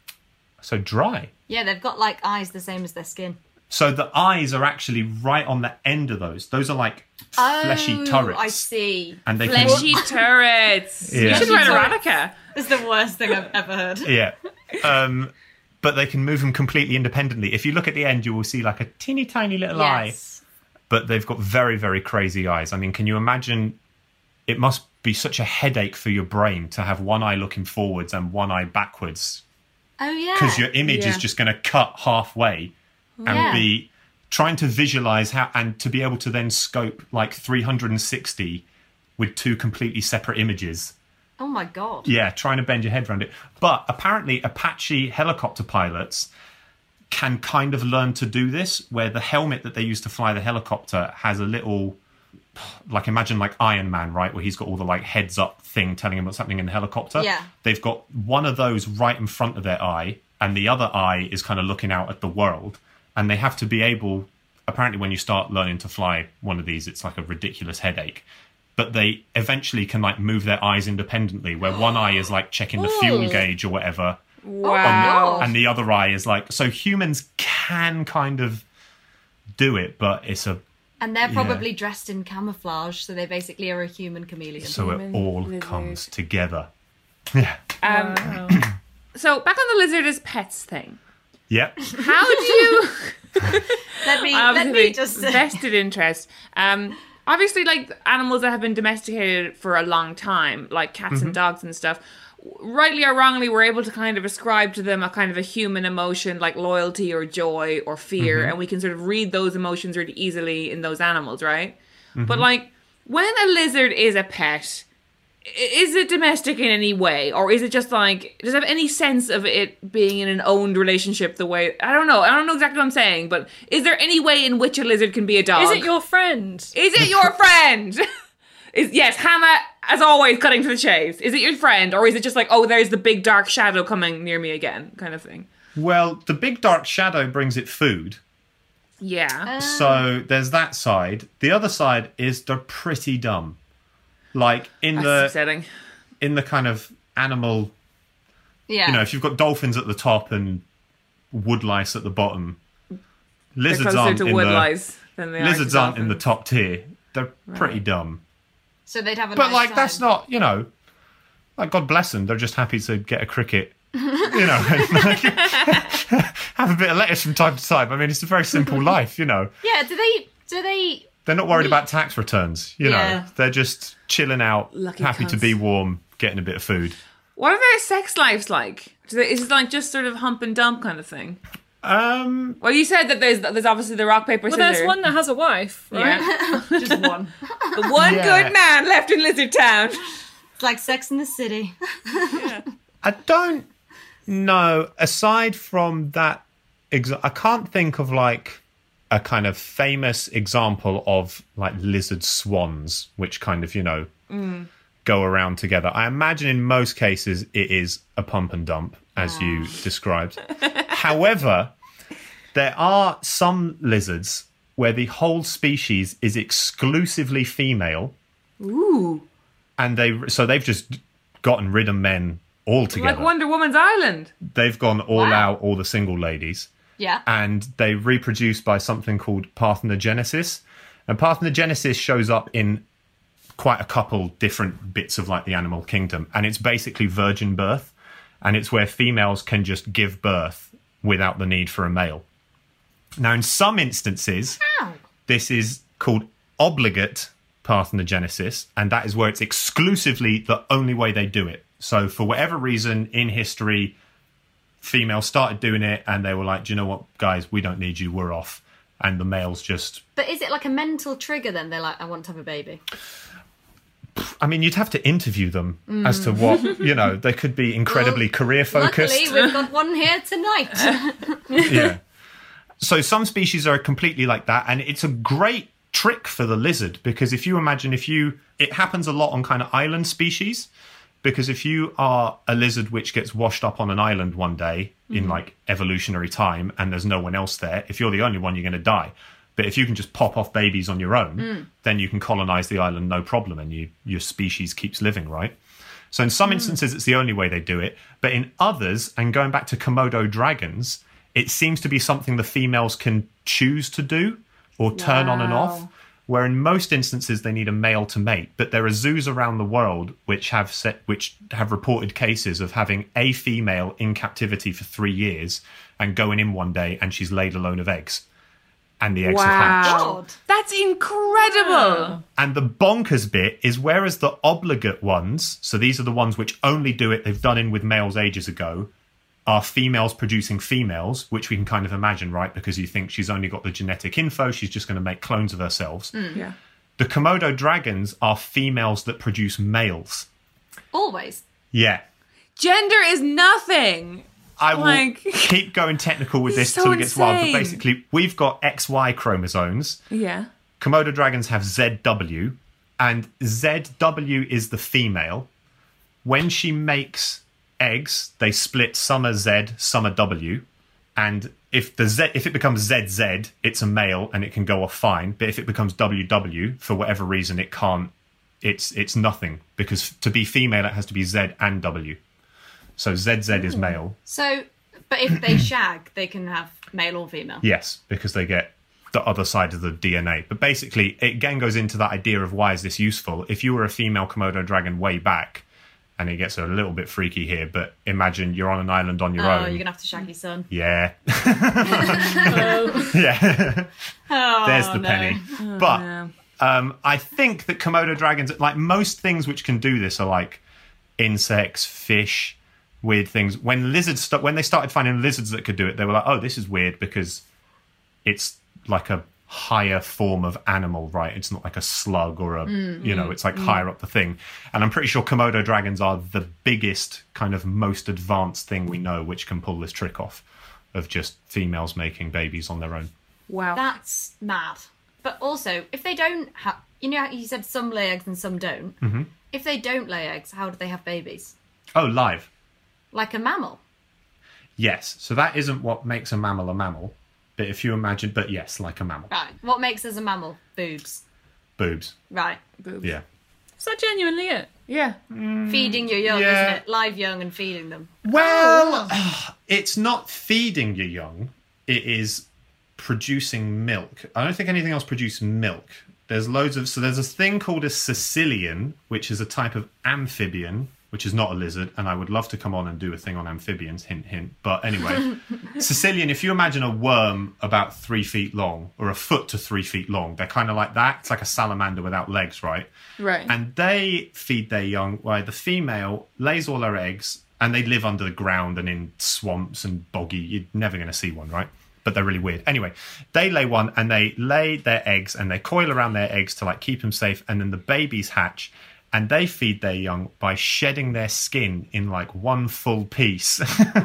Speaker 9: So dry.
Speaker 7: Yeah, they've got like eyes the same as their skin.
Speaker 9: So the eyes are actually right on the end of those. Those are like fleshy
Speaker 7: Oh,
Speaker 9: turrets.
Speaker 7: I see.
Speaker 9: And they
Speaker 8: Fleshy
Speaker 9: can...
Speaker 8: turrets.
Speaker 9: Yeah.
Speaker 8: You should write erotica.
Speaker 7: It's the worst thing I've ever heard.
Speaker 9: Yeah. Um, but they can move them completely independently. If you look at the end, you will see like a teeny tiny little
Speaker 7: Yes.
Speaker 9: eye. But they've got very, very crazy eyes. I mean, can you imagine? It must be such a headache for your brain to have one eye looking forwards and one eye backwards.
Speaker 7: Oh yeah.
Speaker 9: Because your image
Speaker 7: Yeah.
Speaker 9: is just going to cut halfway and
Speaker 7: Yeah.
Speaker 9: be trying to visualize how, and to be able to then scope like three hundred sixty with two completely separate images.
Speaker 7: Oh my god.
Speaker 9: Yeah, trying to bend your head around it. But apparently Apache helicopter pilots can kind of learn to do this, where the helmet that they use to fly the helicopter has a little, like imagine like Iron Man, right? Where he's got all the like heads up thing telling him what's happening in the helicopter.
Speaker 7: Yeah.
Speaker 9: They've got one of those right in front of their eye, and the other eye is kind of looking out at the world. And they have to be able, apparently when you start learning to fly one of these, it's like a ridiculous headache. But they eventually can like move their eyes independently, where one eye is like checking the fuel
Speaker 8: Ooh.
Speaker 9: gauge or whatever.
Speaker 8: Wow.
Speaker 9: On the- and the other eye is like, so humans can kind of do it, but it's a,
Speaker 7: And they're
Speaker 9: Yeah.
Speaker 7: probably dressed in camouflage, so they basically are a human chameleon.
Speaker 9: so it all comes together. Yeah.
Speaker 8: Um, so back on the lizard as pets thing.
Speaker 9: Yep.
Speaker 8: How do you...
Speaker 7: Let me,
Speaker 8: Um,
Speaker 7: let me just...
Speaker 8: vested interest. Um, obviously, like animals that have been domesticated for a long time, like cats
Speaker 9: Mhm.
Speaker 8: and dogs and stuff, rightly or wrongly, we're able to kind of ascribe to them a kind of a human emotion like loyalty or joy or fear,
Speaker 9: Mhm.
Speaker 8: and we can sort of read those emotions really easily in those animals, right? But
Speaker 9: Mhm.
Speaker 8: like when a lizard is a pet, i- is it domestic in any way, or is it just like, does it have any sense of it being in an owned relationship the way, I don't know, I don't know exactly what I'm saying, but is there any way in which a lizard can be a dog?
Speaker 6: Is it your friend?
Speaker 8: Is it your friend? Is, yes, Hannah, as always, cutting to the chase. Is it your friend, or is it just like, oh, there's the big dark shadow coming near me again, kind of thing?
Speaker 9: Well, the big dark shadow brings it food.
Speaker 8: Yeah.
Speaker 9: So there's that side. The other side is they're pretty dumb. Like in
Speaker 8: That's
Speaker 9: the
Speaker 8: upsetting.
Speaker 9: in the kind of animal,
Speaker 7: Yeah.
Speaker 9: you know, if you've got dolphins at the top and woodlice at the bottom, lizards
Speaker 8: closer
Speaker 9: aren't
Speaker 8: to
Speaker 9: in
Speaker 8: woodlice
Speaker 9: the
Speaker 8: than they are to
Speaker 9: lizards aren't in the
Speaker 8: dolphins.
Speaker 9: top tier. They're pretty dumb.
Speaker 7: So they'd have a
Speaker 9: But
Speaker 7: nice
Speaker 9: like
Speaker 7: time.
Speaker 9: that's not, you know, like God bless them. They're just happy to get a cricket You know, like, have a bit of lettuce from time to time. I mean, it's a very simple life, you know.
Speaker 7: Yeah, do they... Do they...
Speaker 9: They're not worried about tax returns, you
Speaker 7: Yeah.
Speaker 9: know. They're just chilling out,
Speaker 8: Lucky
Speaker 9: happy to
Speaker 8: cunts.
Speaker 9: be warm, getting a bit of food.
Speaker 8: What are their sex lives like? Do they, is it like just sort of hump and dump kind of thing?
Speaker 9: Um,
Speaker 8: Well, you said that there's there's obviously the rock, paper,
Speaker 6: Well,
Speaker 8: scissors.
Speaker 6: there's one that has a wife, right?
Speaker 8: Yeah.
Speaker 7: Just one.
Speaker 8: The one
Speaker 9: Yeah.
Speaker 8: good man left in Lizard Town.
Speaker 7: It's like Sex in the City.
Speaker 9: I don't know, aside from that, exa- I can't think of like a kind of famous example of like lizard swans, which kind of, you know,
Speaker 8: Mm.
Speaker 9: go around together. I imagine in most cases it is a pump and dump, as you described. However, there are some lizards where the whole species is exclusively female.
Speaker 8: Ooh.
Speaker 9: And they so they've just gotten rid of men altogether.
Speaker 8: Like Wonder Woman's Island.
Speaker 9: They've gone all
Speaker 7: Wow.
Speaker 9: out, all the single ladies.
Speaker 7: Yeah.
Speaker 9: And they reproduce by something called parthenogenesis. And parthenogenesis shows up in quite a couple different bits of like the animal kingdom. And it's basically virgin birth. And it's where females can just give birth without the need for a male. Now, in some instances,
Speaker 7: Ow.
Speaker 9: this is called obligate parthenogenesis, and that is where it's exclusively the only way they do it. So for whatever reason in history, females started doing it and they were like, do you know what, guys, we don't need you, we're off. And the males just...
Speaker 7: But is it like a mental trigger then? They're like, I want to have a baby.
Speaker 9: I mean, you'd have to interview them as to what, you know, they could be incredibly
Speaker 7: Well,
Speaker 9: career-focused.
Speaker 7: Luckily, we've got one here tonight.
Speaker 9: Yeah. So some species are completely like that, and it's a great trick for the lizard, because if you imagine if you... It happens a lot on kind of island species, because if you are a lizard which gets washed up on an island one day in like evolutionary time and there's no one else there, if you're the only one, you're going to die. But if you can just pop off babies on your own, then you can colonize the island no problem, and you, your species keeps living, right? So in some instances, it's the only way they do it. But in others, and going back to Komodo dragons, it seems to be something the females can choose to do or turn on and off, where in most instances they need a male to mate. But there are zoos around the world which have set, which have reported cases of having a female in captivity for three years and going in one day and she's laid a load of eggs. And the eggs have hatched.
Speaker 7: God.
Speaker 8: That's incredible.
Speaker 9: And the bonkers bit is, whereas the obligate ones, so these are the ones which only do it, they've done in with males ages ago, are females producing females, which we can kind of imagine, right? Because you think she's only got the genetic info, she's just going to make clones of herself.
Speaker 8: Yeah.
Speaker 9: The Komodo dragons are females that produce males.
Speaker 7: Always.
Speaker 9: Yeah.
Speaker 8: Gender is nothing.
Speaker 9: I will
Speaker 8: Like-
Speaker 9: keep going technical with this
Speaker 8: It's so
Speaker 9: till it gets wild. But
Speaker 8: insane.
Speaker 9: basically, we've got X Y chromosomes.
Speaker 8: Yeah.
Speaker 9: Komodo dragons have Z W, and Z W is the female. When she makes eggs, they split, some are Z, some are W, and if the Z, if it becomes Z Z, it's a male and it can go off fine. But if it becomes W W, for whatever reason, it can't. It's it's nothing, because to be female, it has to be Z and W. So Z Z is male.
Speaker 7: So, but if they shag, they can have male or female.
Speaker 9: Yes, because they get the other side of the D N A. But basically, it again goes into that idea of why is this useful? If you were a female Komodo dragon way back, and it gets a little bit freaky here, but imagine you're on an island on your
Speaker 7: Oh,
Speaker 9: own.
Speaker 7: you're going to have to shag your son.
Speaker 9: Yeah.
Speaker 6: Oh.
Speaker 9: Yeah.
Speaker 7: Oh,
Speaker 9: There's the
Speaker 7: no.
Speaker 9: penny. But um, I think that Komodo dragons, like most things which can do this, are like insects, fish, weird things. When lizards, st- when they started finding lizards that could do it, they were like, oh, this is weird because it's like a higher form of animal, right? It's not like a slug or a,
Speaker 7: Mm,
Speaker 9: you know,
Speaker 7: mm,
Speaker 9: it's like
Speaker 7: mm.
Speaker 9: higher up the thing. And I'm pretty sure Komodo dragons are the biggest, kind of most advanced thing we know which can pull this trick off of just females making babies on their own.
Speaker 8: Wow.
Speaker 7: That's mad. But also, if they don't have, you know, how you said some lay eggs and some don't.
Speaker 9: hmm
Speaker 7: If they don't lay eggs, how do they have babies?
Speaker 9: Oh, live.
Speaker 7: Like a mammal.
Speaker 9: Yes. So that isn't what makes a mammal a mammal. But if you imagine, but yes, like a mammal.
Speaker 7: Right. What makes us a mammal? Boobs.
Speaker 9: Boobs.
Speaker 7: Right.
Speaker 8: Boobs.
Speaker 9: Yeah.
Speaker 6: Is that genuinely it?
Speaker 8: Yeah.
Speaker 7: Feeding your young,
Speaker 9: yeah.
Speaker 7: isn't it? Live young and feeding them.
Speaker 9: Well, it's not feeding your young. It is producing milk. I don't think anything else produces milk. There's loads of... So there's a thing called a caecilian, which is a type of amphibian, which which is not a lizard, and I would love to come on and do a thing on amphibians, hint, hint. But anyway, Sicilian, if you imagine a worm about three feet long, or a foot to three feet long, they're kind of like that. It's like a salamander without legs, right?
Speaker 8: Right.
Speaker 9: And they feed their young, where the female lays all her eggs, and they live under the ground and in swamps and boggy. You're never going to see one, right? But they're really weird. Anyway, they lay one, and they lay their eggs, and they coil around their eggs to like keep them safe, and then the babies hatch, and they feed their young by shedding their skin in like one full piece.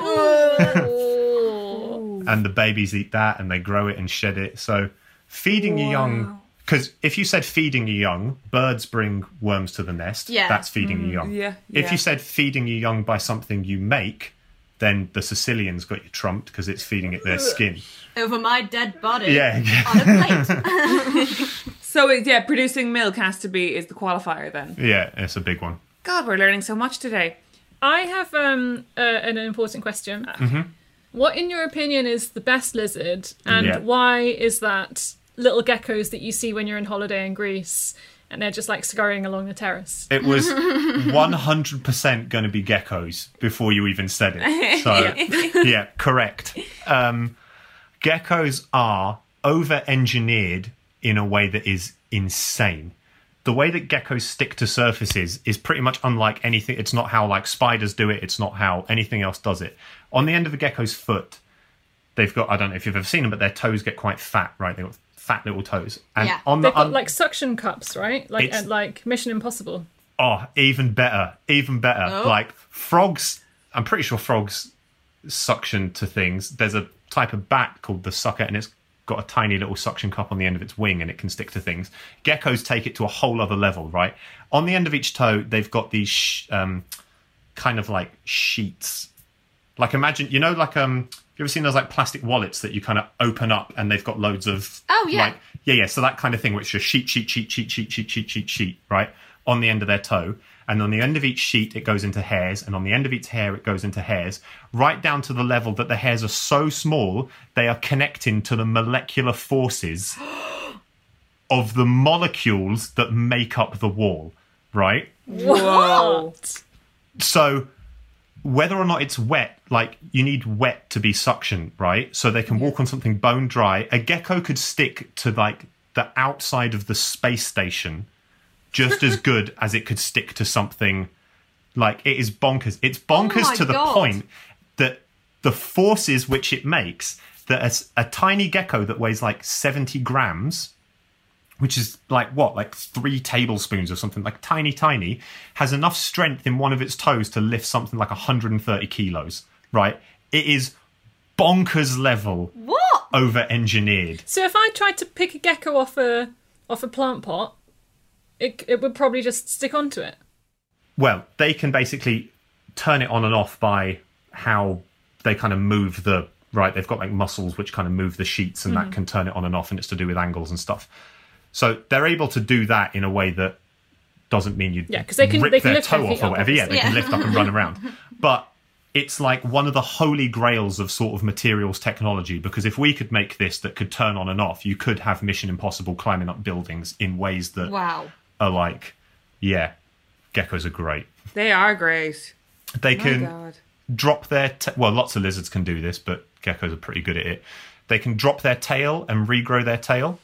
Speaker 9: And the babies eat that, and they grow it and shed it. So feeding wow. your young, because if you said feeding your young, birds bring worms to the nest.
Speaker 7: Yeah.
Speaker 9: That's feeding
Speaker 8: Mm,
Speaker 9: your young.
Speaker 8: yeah,
Speaker 9: If
Speaker 8: yeah.
Speaker 9: you said feeding your young by something you make, then the Sicilian's got you trumped because it's feeding it their skin.
Speaker 7: Over my dead body.
Speaker 9: Yeah, yeah.
Speaker 7: On a plate.
Speaker 8: So, it- yeah, producing milk has to be, is the qualifier then.
Speaker 9: Yeah, it's a big one.
Speaker 8: God, we're learning so much today.
Speaker 6: I have um, uh, an important question.
Speaker 9: Mm-hmm.
Speaker 6: What, in your opinion, is the best lizard, and
Speaker 9: Yeah.
Speaker 6: why is that little geckos that you see when you're on holiday in Greece and they're just like scurrying along the terrace?
Speaker 9: It was one hundred percent going to be geckos before you even said it. So, yeah, correct. Um, geckos are over-engineered in a way that is insane. The way that geckos stick to surfaces is pretty much unlike anything. It's not how like spiders do it. It's not how anything else does it. On the end of a gecko's foot, they've got, I don't know if you've ever seen them, but their toes get quite fat, right? They've got fat little toes. And
Speaker 7: Yeah.
Speaker 9: on the
Speaker 6: They've got
Speaker 9: un-
Speaker 6: like suction cups, right? Like
Speaker 9: It's-
Speaker 6: at like Mission Impossible.
Speaker 9: Oh, even better. Even better.
Speaker 7: Oh.
Speaker 9: Like frogs, I'm pretty sure frogs suction to things. There's a type of bat called the sucker, and it's got a tiny little suction cup on the end of its wing, and it can stick to things. Geckos take it to a whole other level, right? On the end of each toe, they've got these sh- um, kind of like sheets. Like imagine, you know, like um, have you ever seen those like plastic wallets that you kind of open up and they've got loads of
Speaker 7: Oh, yeah.
Speaker 9: like yeah yeah so that kind of thing, which is sheet sheet sheet sheet sheet sheet sheet sheet sheet right on the end of their toe, and on the end of each sheet it goes into hairs, and on the end of each hair it goes into hairs, right down to the level that the hairs are so small they are connecting to the molecular forces of the molecules that make up the wall, right?
Speaker 8: Whoa.
Speaker 9: So whether or not it's wet, like you need wet to be suction, right? So they can walk on something bone dry. A gecko could stick to like the outside of the space station just as good as it could stick to something. Like it is bonkers. It's bonkers
Speaker 7: Oh my
Speaker 9: to the
Speaker 7: God.
Speaker 9: point that the forces which it makes, that a, s- a tiny gecko that weighs like seventy grams, which is like what, like three tablespoons or something, like tiny, tiny, has enough strength in one of its toes to lift something like one hundred thirty kilos, right? It is bonkers level
Speaker 7: What?
Speaker 9: over-engineered.
Speaker 6: So if I tried to pick a gecko off a off a plant pot, it it would probably just stick onto it.
Speaker 9: Well, they can basically turn it on and off by how they kind of move the, right, they've got like muscles which kind of move the sheets, and that can turn it on and off, and it's to do with angles and stuff. So they're able to do that in a way that doesn't mean you
Speaker 6: Yeah, 'cause they can-
Speaker 9: rip
Speaker 6: they can
Speaker 9: their
Speaker 6: lift their
Speaker 9: toe
Speaker 6: feet
Speaker 9: off or
Speaker 6: up,
Speaker 9: whatever. Yeah, they can
Speaker 7: obviously.
Speaker 9: lift up and run around. But it's like one of the holy grails of sort of materials technology, because if we could make this that could turn on and off, you could have Mission Impossible climbing up buildings in ways that
Speaker 7: Wow.
Speaker 9: are like, yeah, geckos are great.
Speaker 8: They are great.
Speaker 9: They
Speaker 8: My
Speaker 9: can
Speaker 8: God.
Speaker 9: drop their ta- well, lots of lizards can do this, but geckos are pretty good at it. They can drop their tail and regrow their tail.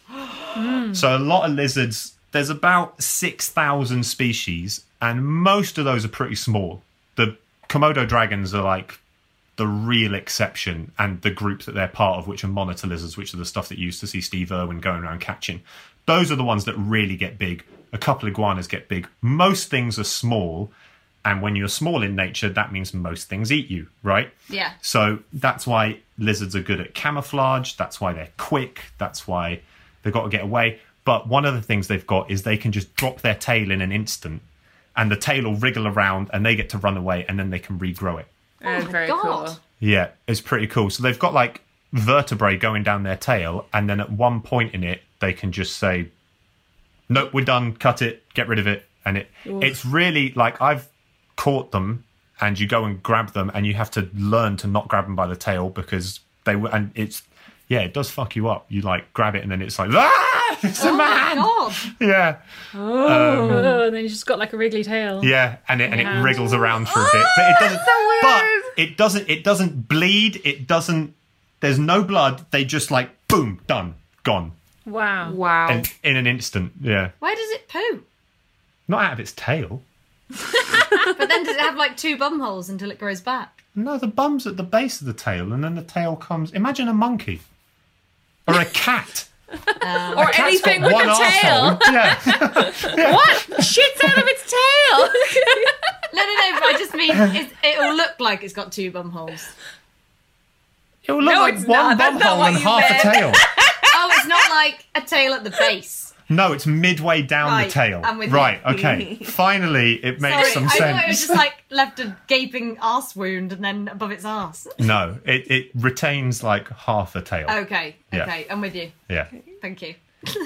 Speaker 9: So a lot of lizards, there's about six thousand species, and most of those are pretty small. The Komodo dragons are like the real exception, and the group that they're part of, which are monitor lizards, which are the stuff that you used to see Steve Irwin going around catching. Those are the ones that really get big. A couple of iguanas get big. Most things are small, and when you're small in nature, that means most things eat you, right?
Speaker 7: Yeah.
Speaker 9: So that's why lizards are good at camouflage. That's why they're quick. That's why they've got to get away. But one of the things they've got is they can just drop their tail in an instant, and the tail will wriggle around, and they get to run away, and then they can regrow it.
Speaker 8: That's
Speaker 7: my
Speaker 8: very
Speaker 7: God.
Speaker 8: cool.
Speaker 9: Yeah, it's pretty cool. So they've got like vertebrae going down their tail, and then at one point in it, they can just say, nope, we're done, cut it, get rid of it. And it it's really like, I've caught them, and you go and grab them, and you have to learn to not grab them by the tail, because they were, and it's, yeah, it does fuck you up. You like grab it, and then it's like, ah! It's a
Speaker 7: Oh
Speaker 9: man.
Speaker 7: my god.
Speaker 9: Yeah.
Speaker 6: Oh, and then he's just got like a wriggly tail.
Speaker 9: Yeah, and it and it
Speaker 6: Yeah.
Speaker 9: wriggles around for a bit, but it doesn't. But it doesn't. It doesn't bleed. It doesn't. There's no blood. They just like boom, done, gone,
Speaker 6: Wow.
Speaker 8: Wow.
Speaker 9: and in an instant. Yeah,
Speaker 7: Where does it poo?
Speaker 9: not out of its tail.
Speaker 7: But then does it have like two bum holes until it grows back?
Speaker 9: No, the bum's at the base of the tail, and then the tail comes. Imagine a monkey or a cat.
Speaker 8: or
Speaker 9: Cat's
Speaker 8: anything
Speaker 9: got
Speaker 8: with
Speaker 9: one
Speaker 8: a tail.
Speaker 9: arsehole. Yeah.
Speaker 8: What? Shits out of its tail.
Speaker 7: No, no, no, but I just mean it, it'll look like it's got two bum holes.
Speaker 9: It will look
Speaker 8: No,
Speaker 9: like
Speaker 8: it's
Speaker 9: one
Speaker 8: not. That's
Speaker 9: bum
Speaker 8: not
Speaker 9: hole
Speaker 8: what
Speaker 9: and
Speaker 8: you
Speaker 9: half
Speaker 8: meant.
Speaker 9: a tail.
Speaker 7: Oh, it's not like a tail at the base.
Speaker 9: No, it's midway down
Speaker 7: Right,
Speaker 9: the tail.
Speaker 7: I'm with
Speaker 9: right,
Speaker 7: you.
Speaker 9: okay. Finally, it makes
Speaker 7: Sorry,
Speaker 9: some
Speaker 7: I
Speaker 9: sense.
Speaker 7: thought it was just like left a gaping arse wound and then above its arse.
Speaker 9: No, it, it retains like half a tail.
Speaker 7: Okay,
Speaker 9: Yeah.
Speaker 7: okay, I'm with you.
Speaker 9: Yeah.
Speaker 7: Thank you.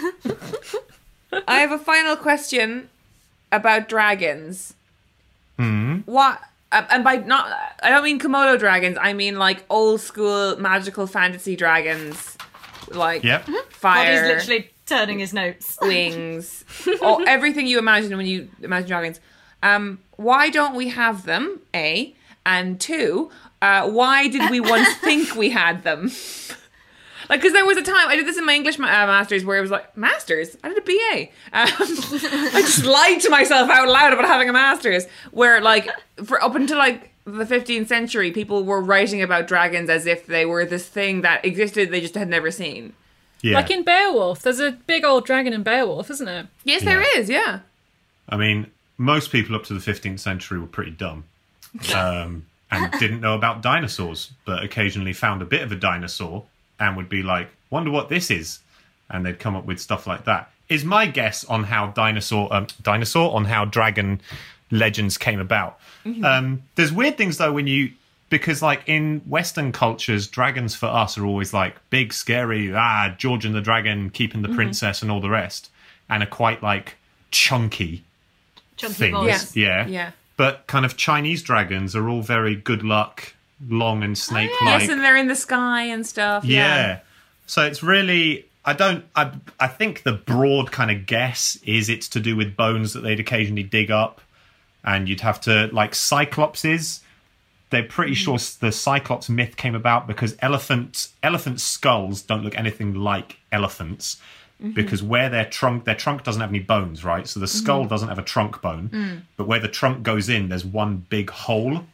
Speaker 8: I have a final question about dragons.
Speaker 9: Hmm.
Speaker 8: What? uh, And by not, I don't mean Komodo dragons. I mean like old school magical fantasy dragons, like
Speaker 9: Yep.
Speaker 8: fire,
Speaker 7: Roddy's literally turning his notes.
Speaker 8: wings, or everything you imagine when you imagine dragons. Um, why don't we have them? A and two. Uh, why did we once think we had them? Like, because there was a time, I did this in my English ma- uh, masters where it was like, masters? I did a B A. Um, I just lied to myself out loud about having a masters, where like, for up until like the fifteenth century, people were writing about dragons as if they were this thing that existed they just had never seen.
Speaker 9: Yeah.
Speaker 6: Like in Beowulf, there's a big old dragon in Beowulf, isn't there?
Speaker 8: Yes, there is, yeah.
Speaker 9: I mean, most people up to the fifteenth century were pretty dumb um, and didn't know about dinosaurs, but occasionally found a bit of a dinosaur and would be like, wonder what this is. And they'd come up with stuff like that. Is my guess on how dinosaur, um, dinosaur, on how dragon legends came about.
Speaker 8: Mm-hmm.
Speaker 9: Um, there's weird things, though, when you... Because, like, in Western cultures, dragons for us are always, like, big, scary, ah, George and the Dragon, keeping the
Speaker 8: Mm-hmm.
Speaker 9: princess and all the rest. And are quite, like, chunky
Speaker 7: Chunky
Speaker 9: things.
Speaker 7: boys.
Speaker 9: Yeah.
Speaker 8: Yeah.
Speaker 9: But kind of Chinese dragons are all very good luck, long and snake-like.
Speaker 8: Yes, and they're in the sky and stuff.
Speaker 9: Yeah.
Speaker 8: Yeah.
Speaker 9: So it's really... I don't... I, I think the broad kind of guess is it's to do with bones that they'd occasionally dig up. And you'd have to... Like, cyclopses... They're pretty sure the Cyclops myth came about because elephant elephant skulls don't look anything like elephants because where their trunk their trunk doesn't have any bones, right? So the skull doesn't have a trunk bone, but where the trunk goes in, there's one big hole.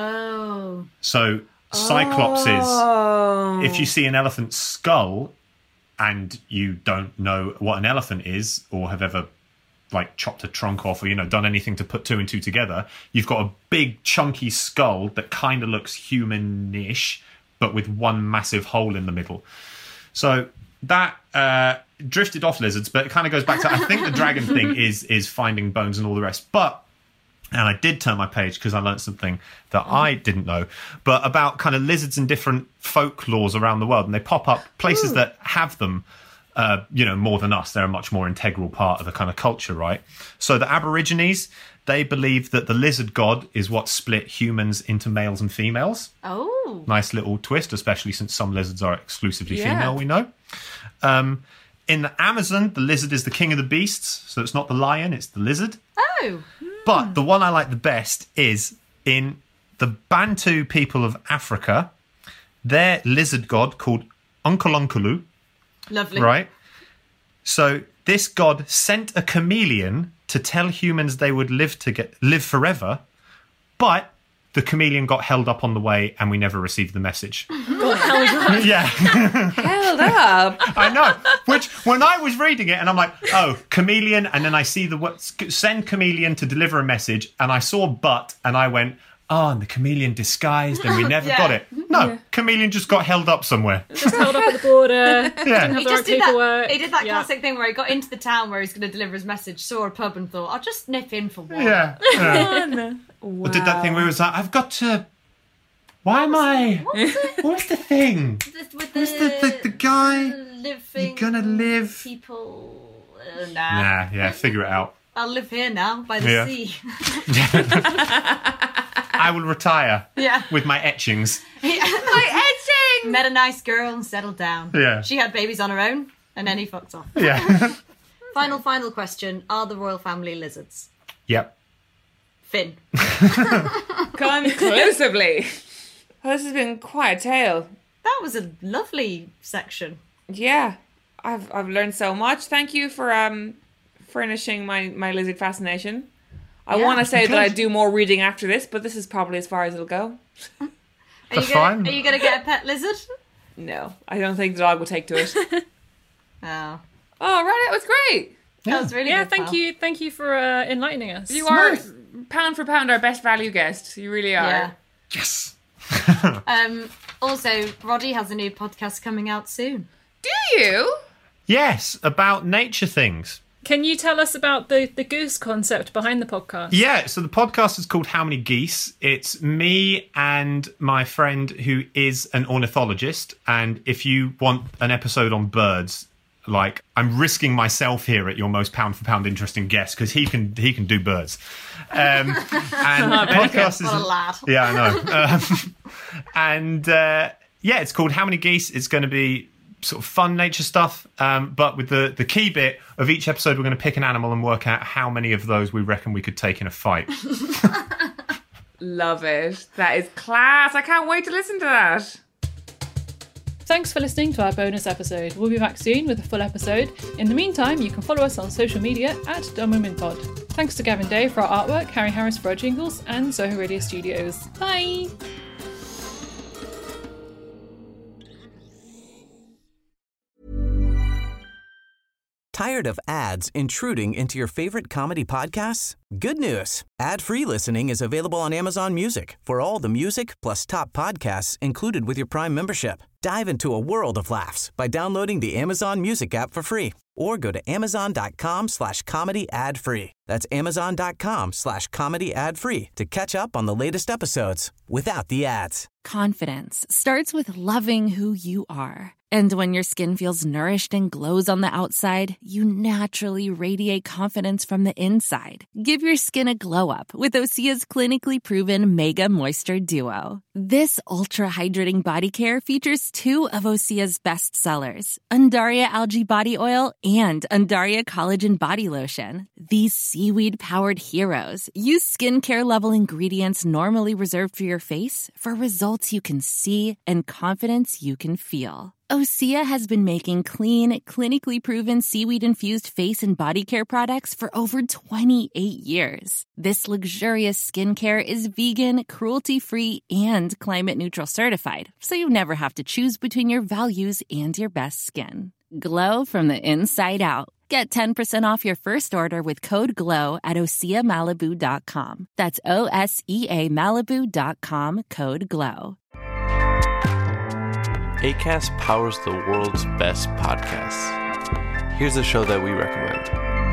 Speaker 7: Oh.
Speaker 9: So cyclopses,
Speaker 8: Oh.
Speaker 9: if you see an elephant skull and you don't know what an elephant is or have ever like chopped a trunk off or, you know, done anything to put two and two together, you've got a big chunky skull that kind of looks humanish, but with one massive hole in the middle. So that uh, drifted off lizards, but it kind of goes back to, I think the dragon thing is is finding bones and all the rest. But, and I did turn my page because I learned something that I didn't know, but about kind of lizards and different folklores around the world. And they pop up places Ooh. that have them. Uh, you know, more than us. They're a much more integral part of the kind of culture, right? So the Aborigines, they believe that the lizard god is what split humans into males and females.
Speaker 7: Oh.
Speaker 9: Nice little twist, especially since some lizards are exclusively
Speaker 8: Yeah.
Speaker 9: female, we know. Um, in the Amazon, the lizard is the king of the beasts. So it's not the lion, it's the lizard.
Speaker 7: Oh.
Speaker 9: But the one I like the best is in the Bantu people of Africa, their lizard god called Unkulunkulu.
Speaker 7: Lovely.
Speaker 9: Right? So this god sent a chameleon to tell humans they would live to get live forever, but the chameleon got held up on the way and we never received the message.
Speaker 6: Got held up.
Speaker 9: Yeah.
Speaker 8: Held up.
Speaker 9: I know. Which, when I was reading it and I'm like, oh, chameleon, and then I see the word, send chameleon to deliver a message, and I saw but, and I went, oh, and the chameleon disguised and we never
Speaker 7: Yeah.
Speaker 9: got it. No,
Speaker 6: Yeah.
Speaker 9: chameleon just got held up somewhere.
Speaker 6: Just held up at the border.
Speaker 9: Yeah.
Speaker 6: Didn't have
Speaker 7: He
Speaker 6: the
Speaker 7: just
Speaker 6: right
Speaker 7: did that.
Speaker 6: paperwork.
Speaker 7: He did that
Speaker 6: Yeah.
Speaker 7: classic thing where he got into the town where he's going to deliver his message, saw a pub, and thought, "I'll just nip in for one."
Speaker 9: Yeah. yeah.
Speaker 8: Wow.
Speaker 9: Did that thing where it was like, I've got to... Why am I...
Speaker 7: What was it?
Speaker 9: What's the thing?
Speaker 7: With- With
Speaker 9: Who's the, the, the guy?
Speaker 7: living
Speaker 9: You're gonna live...
Speaker 7: people. Uh, nah.
Speaker 9: Nah, yeah, figure it out.
Speaker 7: I'll live here now by the
Speaker 9: Yeah.
Speaker 7: sea.
Speaker 9: I will retire
Speaker 7: Yeah.
Speaker 9: with my etchings.
Speaker 7: My etching. Met a nice girl and settled down.
Speaker 9: Yeah.
Speaker 7: She had babies on her own. And then he fucked off.
Speaker 9: Yeah.
Speaker 7: Final, final question. Are the royal family lizards?
Speaker 9: Yep.
Speaker 7: Finn.
Speaker 8: Conclusively. Well, this has been quite a tale.
Speaker 7: That was a lovely section.
Speaker 8: Yeah. I've I've learned so much. Thank you for um furnishing my, my lizard fascination. I
Speaker 7: Yeah.
Speaker 8: want to say
Speaker 9: Good.
Speaker 8: that I do more reading after this, but this is probably as far as it'll go.
Speaker 7: Are
Speaker 9: That's
Speaker 7: you gonna,
Speaker 9: fine.
Speaker 7: Are you going to get a pet lizard?
Speaker 8: No, I don't think the dog will take to it.
Speaker 7: Oh.
Speaker 8: Oh, right, it was great.
Speaker 7: That was really
Speaker 6: Yeah,
Speaker 7: good.
Speaker 6: thank
Speaker 7: pal.
Speaker 6: you, thank you for uh, enlightening us.
Speaker 8: You are, pound for pound, our best value guest. You really are.
Speaker 7: Yeah.
Speaker 9: Yes.
Speaker 7: Um, also, Roddy has a new podcast coming out soon.
Speaker 8: Do you?
Speaker 9: Yes, about nature things.
Speaker 6: Can you tell us about the, the goose concept behind the podcast?
Speaker 9: Yeah, so the podcast is called How Many Geese? It's me and my friend who is an ornithologist. And if you want an episode on birds, like, I'm risking myself here at your most pound for pound interesting guest because he can he can do birds. Um, and the podcast is
Speaker 7: What a lad.
Speaker 9: yeah, I know. Um, and uh, yeah, it's called How Many Geese? It's going to be sort of fun nature stuff, um, but with the, the key bit of each episode, we're going to pick an animal and work out how many of those we reckon we could take in a fight.
Speaker 8: Love it. That is class. I can't wait to listen to that.
Speaker 6: Thanks for listening to our bonus episode. We'll be back soon with a full episode. In the meantime, you can follow us on social media at Dumb Women Pod. Thanks to Gavin Day for our artwork, Harry Harris for our jingles, and Soho Radio Studios. Bye!
Speaker 10: Tired of ads intruding into your favorite comedy podcasts? Good news. Ad-free listening is available on Amazon Music for all the music plus top podcasts included with your Prime membership. Dive into a world of laughs by downloading the Amazon Music app for free or go to amazon.com slash comedy ad free. That's amazon.com slash comedy ad free to catch up on the latest episodes without the ads.
Speaker 11: Confidence starts with loving who you are. And when your skin feels nourished and glows on the outside, you naturally radiate confidence from the inside. Give your skin a glow up with Osea's clinically proven Mega Moisture Duo. This ultra-hydrating body care features two of Osea's best sellers, Undaria Algae Body Oil and Undaria Collagen Body Lotion. These seaweed-powered heroes use skincare-level ingredients normally reserved for your face for results you can see and confidence you can feel. Osea has been making clean, clinically proven seaweed-infused face and body care products for over twenty-eight years. This luxurious skincare is vegan, cruelty-free, and climate-neutral certified, so you never have to choose between your values and your best skin. Glow from the inside out. Get ten percent off your first order with code GLOW at osea malibu dot com. That's O S E A Malibu dot com, code GLOW.
Speaker 12: Acast powers the world's best podcasts. Here's a show that we recommend.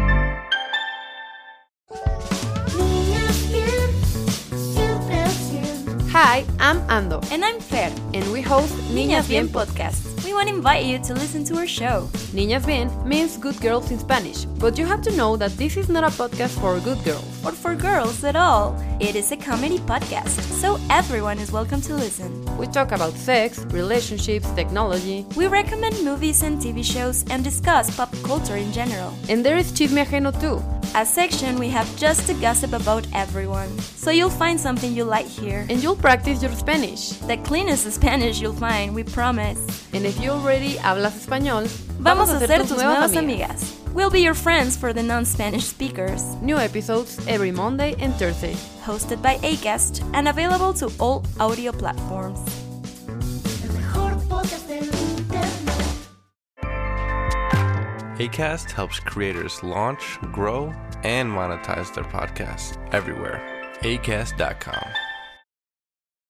Speaker 13: Hi, I'm Ando.
Speaker 14: And I'm Fer.
Speaker 13: And we host Niñas Bien podcast.
Speaker 14: We want to invite you to listen to our show.
Speaker 13: Niñas Bien means good girls in Spanish, but you have to know that this is not a podcast for good girls.
Speaker 14: Or for girls at all. It is a comedy podcast, so everyone is welcome to listen.
Speaker 13: We talk about sex, relationships, technology.
Speaker 14: We recommend movies and T V shows and discuss pop culture in general.
Speaker 13: And there is Chisme Ajeno too.
Speaker 14: A section we have just to gossip about everyone. So you'll find something you like here.
Speaker 13: And you'll practice your Spanish.
Speaker 14: The cleanest Spanish you'll find, we promise.
Speaker 13: And if you already hablas español,
Speaker 14: vamos a ser tus nuevas amigas. We'll be your friends for the non-Spanish speakers.
Speaker 13: New episodes every Monday and Thursday.
Speaker 14: Hosted by Acast and available to all audio platforms.
Speaker 12: Acast helps creators launch, grow, and monetize their podcasts everywhere. acast dot com.